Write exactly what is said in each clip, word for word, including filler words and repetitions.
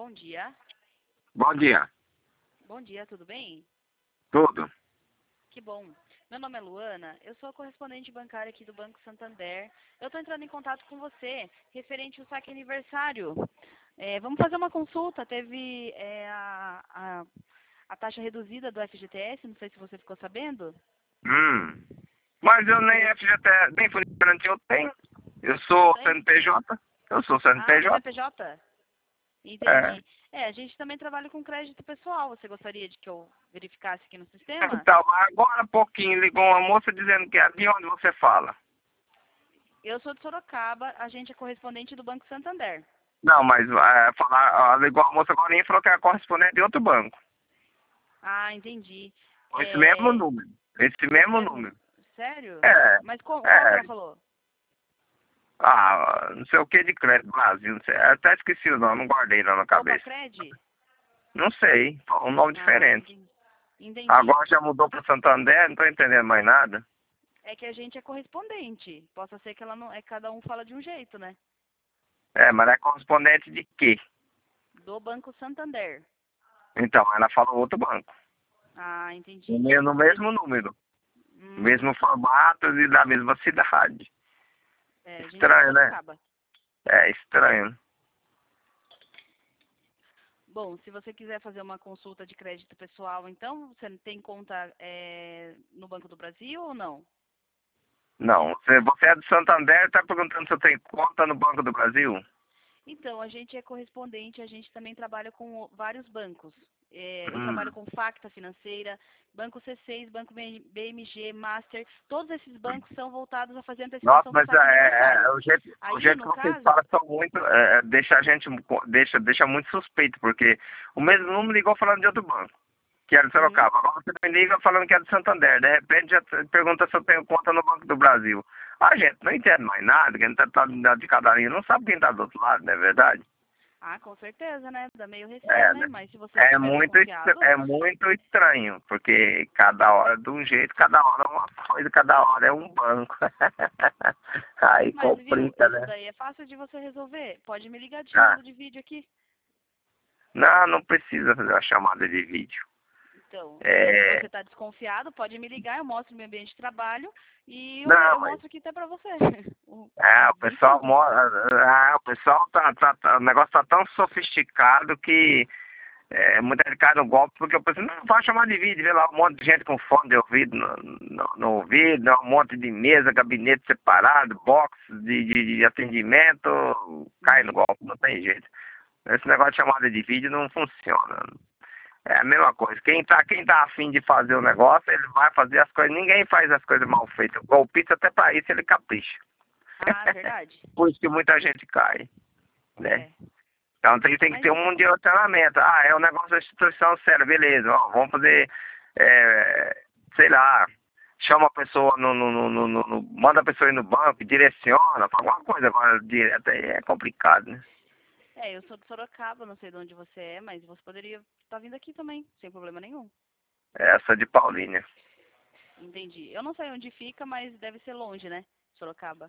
Bom dia. Bom dia. Bom dia, tudo bem? Tudo. Que bom. Meu nome é Luana, eu sou a correspondente bancária aqui do Banco Santander. Eu estou entrando em contato com você, referente ao saque aniversário. É, vamos fazer uma consulta, teve é, a, a, a taxa reduzida do F G T S, não sei se você ficou sabendo. Hum. Mas eu nem F G T S, nem fundo de garantia eu tenho. Eu sou Tem? C N P J. Eu sou Ah, C N C N P J. P J? É. Entendi. É, a gente também trabalha com crédito pessoal. Você gostaria de que eu verificasse aqui no sistema? Então, agora há pouquinho ligou uma moça dizendo que é de onde você fala. Eu sou de Sorocaba, a gente é correspondente do Banco Santander. Não, mas é, falar, ó, ligou a moça agora e falou que é correspondente de outro banco. Ah, entendi. Com esse mesmo É, número. Esse esse mesmo mesmo... número. Sério? É. Mas qual, qual que É. ela falou? Ah, não sei o que de crédito Brasil. Não sei. Eu até esqueci o nome, não guardei lá na Opa, cabeça. Cred? Não sei. Um nome Ah, diferente. entendi. Entendi. Agora já mudou para Santander, não tô entendendo mais nada. É que a gente é correspondente. Possa ser que ela não... É, cada um fala de um jeito, né? É, mas é correspondente de quê? Do Banco Santander. Então, ela falou outro banco. Ah, No entendi. me- no Talvez... mesmo número. Hum, Mesmo formato e da mesma cidade. é, a gente é de Estranho, né? Sorocaba. É estranho. Bom, se você quiser fazer uma consulta de crédito pessoal, então, você tem conta é, no Banco do Brasil ou não? Não, você, você é do Santander e está perguntando se eu tenho conta no Banco do Brasil? Então, a gente é correspondente, a gente também trabalha com vários bancos. É, eu trabalho Hum. com Facta Financeira, Banco C seis, Banco B M G, Master. Todos esses bancos são voltados a fazer Nossa, antecipação do mas saque é, aniversário. é, o, jeito, o Aí, jeito no que vocês caso, falam são muito. É, é, deixa a gente. Deixa, deixa muito suspeito, porque o mesmo número ligou falando de outro banco, que era de uhum, Sorocaba. Agora você me liga falando que é do Santander. De repente já te- pergunta se eu tenho conta no Banco do Brasil. A gente não entende mais nada, quem tá, tá de cada linha não sabe quem tá do outro lado, não é verdade? ah, com certeza, né? Dá meio receio, É, né? né? Mas se você É estiver muito, estra- desconfiado, é muito estranho, porque cada hora é de um jeito, cada hora é uma coisa, cada hora é um banco. Aí mas viu, complica, isso né? daí é fácil de você resolver. Pode me ligar de Ah, chamada de vídeo aqui. não, não precisa fazer uma chamada de vídeo. Então, é, se É, você está desconfiado, pode me ligar, eu mostro meu ambiente de trabalho e eu, não, eu mas mostro aqui até para você. O- é, É o bem pessoal simples. mora, ah, o pessoal tá, tá, tá- o negócio tá tão sofisticado que é, muita gente cai no golpe, porque eu pensei, não, vai chamar de vídeo, vê lá um monte de gente com fone de ouvido no, no, no ouvido, né, um monte de mesa, gabinete separado, box de, de, de atendimento, cai no Uhum. golpe, não tem jeito. Esse negócio de chamada de vídeo não funciona. É a mesma coisa. Quem tá, quem tá afim de fazer o negócio, ele vai fazer as coisas. Ninguém faz as coisas mal feitas. O golpista até pra isso ele capricha. Ah, verdade? Por isso que muita gente cai, né? É. Então tem, tem que Mas, ter um direcionamento. Ah, é um negócio da instituição séria, beleza. Ó, vamos fazer, é, sei lá, chama a pessoa no, no, no, no, no- no- manda a pessoa ir no banco, direciona, fala alguma coisa agora direto aí é complicado, né? é, eu sou de Sorocaba, não sei de onde você é, mas você poderia estar vindo aqui também, sem problema nenhum. Essa de Paulínia. Entendi. Eu não sei onde fica, mas deve ser longe, né? Sorocaba.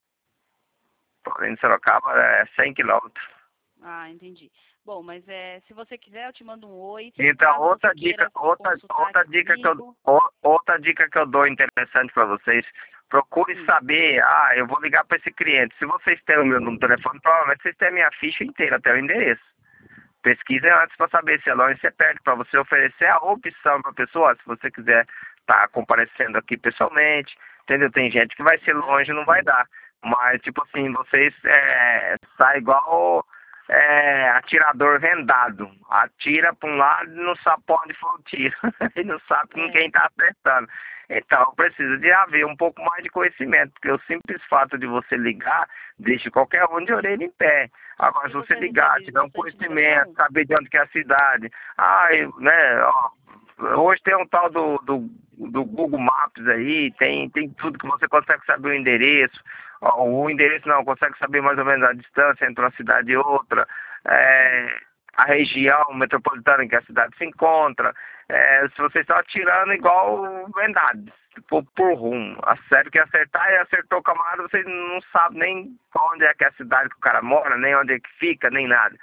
Paulínia de Sorocaba é cem quilômetros. Ah, entendi. Bom, mas é, se você quiser, eu te mando um oi. Então, Caso você outra dica, queira outra, consultar outra aqui dica que eu, comigo. o- outra dica que eu dou interessante para vocês, procure Hum. saber, ah, eu vou ligar para esse cliente. Se vocês têm o meu número de telefone, provavelmente vocês têm a minha ficha inteira, até o endereço. Pesquise antes para saber se é longe ou se é perto, para você oferecer a opção para a pessoa, se você quiser estar comparecendo aqui pessoalmente, entendeu? Tem gente que vai ser Aham. longe e não vai dar. Mas, tipo assim, vocês é, sai igual é, atirador vendado. Atira para um lado e não sabe para onde foi o tiro. E não sabe com É. quem está acertando. Então, precisa de haver um pouco mais de conhecimento, porque o simples fato de você ligar deixa qualquer um de orelha em pé. Agora, E se você você ligar, recebe tiver um bastante conhecimento, ligação? saber de onde que é a cidade, ah, eu, né, ó, hoje tem um tal do, do, do Google Maps aí, tem, tem tudo que você consegue saber o endereço, ó, o endereço não, consegue saber mais ou menos a distância entre uma cidade e outra, Sim. é, a região metropolitana em que a cidade se encontra, é, se vocês estão atirando igual vendados, por, por rumo. A sério que acertar e acertou o camarada, vocês não sabem nem onde é que é a cidade que o cara mora, nem onde é que fica, nem nada.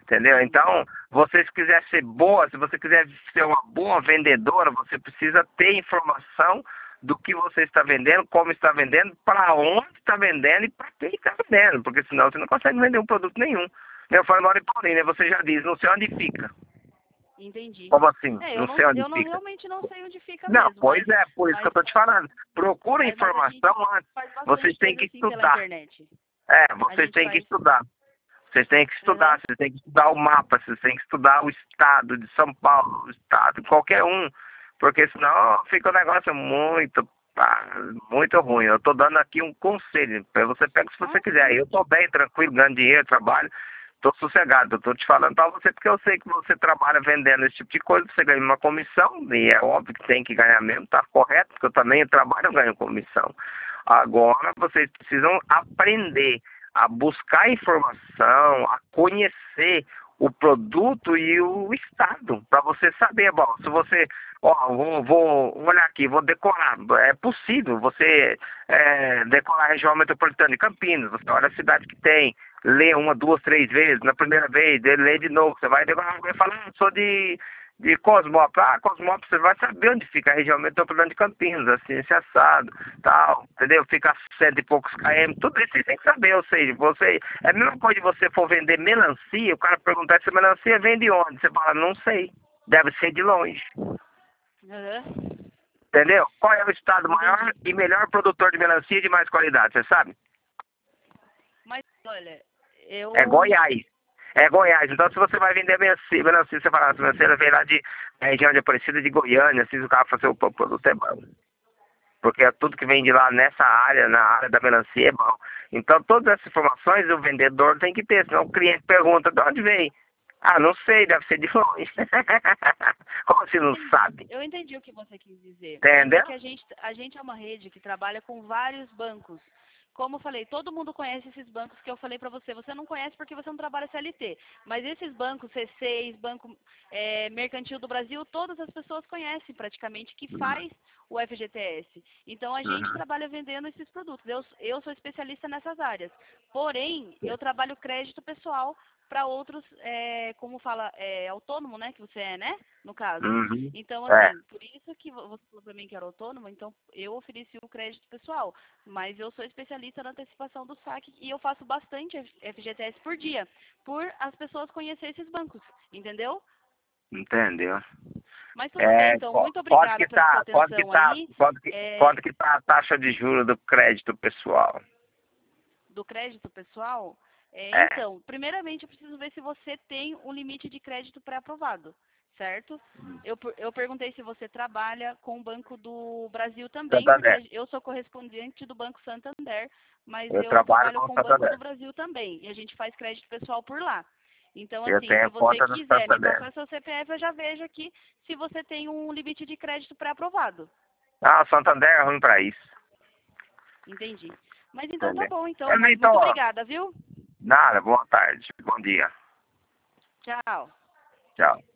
Entendeu? Então, você se quiser ser boa, se você quiser ser uma boa vendedora, você precisa ter informação do que você está vendendo, como está vendendo, para onde está vendendo e para quem está vendendo, porque senão você não consegue vender um produto nenhum. Eu falo, moro em Paulínia, você já diz, não sei onde fica. Entendi. Como assim? É, eu Não não, sei onde eu não fica. realmente não sei onde fica Não, mesmo, pois mas, é, por isso mas, que eu estou te falando. Procura mas, mas a gente informação antes. faz Vocês bastante têm coisa que assim pela estudar. internet. É, A vocês gente têm que faz. estudar. Vocês têm que estudar, Aham. vocês têm que estudar o mapa, vocês têm que estudar o estado de São Paulo, o estado, qualquer um, porque senão fica um negócio muito, ah, muito ruim. Eu estou dando aqui um conselho, para você pega se você Ah, quiser. sim. Eu estou bem, tranquilo, ganhando dinheiro, trabalho, estou sossegado. Eu estou te falando para você porque eu sei que você trabalha vendendo esse tipo de coisa, você ganha uma comissão, e é óbvio que tem que ganhar mesmo, tá correto, porque eu também trabalho, eu ganho comissão. Agora vocês precisam aprender a buscar informação, a conhecer o produto e o estado, para você saber, bom, se você, ó, vou, vou olhar aqui, vou decorar, é possível você é, decorar a região metropolitana de Campinas, você olha a cidade que tem, lê uma, duas, três vezes, na primeira vez, lê de novo, você vai decorar, vai falar, ah, sou de de Cosmópolis. Ah, Cosmópolis, você vai saber onde fica a região metropolitana de Campinas, assim, esse assado, tal, entendeu? Fica a cento e poucos km, tudo isso você tem que saber, ou seja, você, é a mesma coisa de você for vender melancia, o cara perguntar se a melancia vem de onde, você fala, não sei, deve ser de longe, Aham. entendeu? Qual é o estado maior Entendi. e melhor produtor de melancia de mais qualidade, você sabe? Mas, olha, É eu... Goiás. É Goiás. Então, se você vai vender melancia, melancia você fala, a melancia vem lá de da região de Aparecida de Goiânia, assim, o cara fala assim, o produto é bom. Porque é tudo que vem de lá nessa área, na área da melancia, é bom. Então, todas essas informações o vendedor tem que ter, senão o cliente pergunta, de onde vem? Ah, não sei, deve ser de longe. Como assim não Entendi. sabe? Eu entendi o que você quis dizer. Mas é Entendeu? que a gente, a gente é uma rede que trabalha com vários bancos. Como eu falei, todo mundo conhece esses bancos que eu falei pra você. Você não conhece porque você não trabalha C L T. Mas esses bancos, C seis, Banco é, Mercantil do Brasil, todas as pessoas conhecem praticamente que faz o F G T S. Então a gente Uhum. trabalha vendendo esses produtos. Eu, eu sou especialista nessas áreas. Porém, eu trabalho crédito pessoal para outros, é, como fala, é, autônomo, né, que você é, né, no caso. Uhum. Então, É, assim, por isso que vo- você falou para mim que era autônomo, então eu ofereci o crédito pessoal, mas eu sou especialista na antecipação do saque e eu faço bastante F G T S por dia, por as pessoas conhecerem esses bancos, entendeu? entendeu? Mas tudo bem, É, então, qu- muito quanto que obrigada pela sua tá, quanto que atenção tá, aí, quanto que, é, quanto que tá a taxa de juros do crédito pessoal? do crédito pessoal. É, É, então, primeiramente eu preciso ver se você tem um limite de crédito pré-aprovado, certo? Eu, per- eu perguntei se você trabalha com o Banco do Brasil também, porque Santander. a- eu sou correspondente do Banco Santander, mas Eu eu trabalho trabalho com o com o Banco do Santander. Brasil também, e a gente faz crédito pessoal por lá. Então, Eu assim, se tenho você conta no quiser me Santander. passar seu C P F, eu já vejo aqui se você tem um limite de crédito pré-aprovado. Ah, o Santander é ruim pra isso. Entendi. Mas então tá Entendeu? bom, então, Mas mas então, muito ó, obrigada, viu? nada, boa tarde, bom dia. Tchau. Tchau.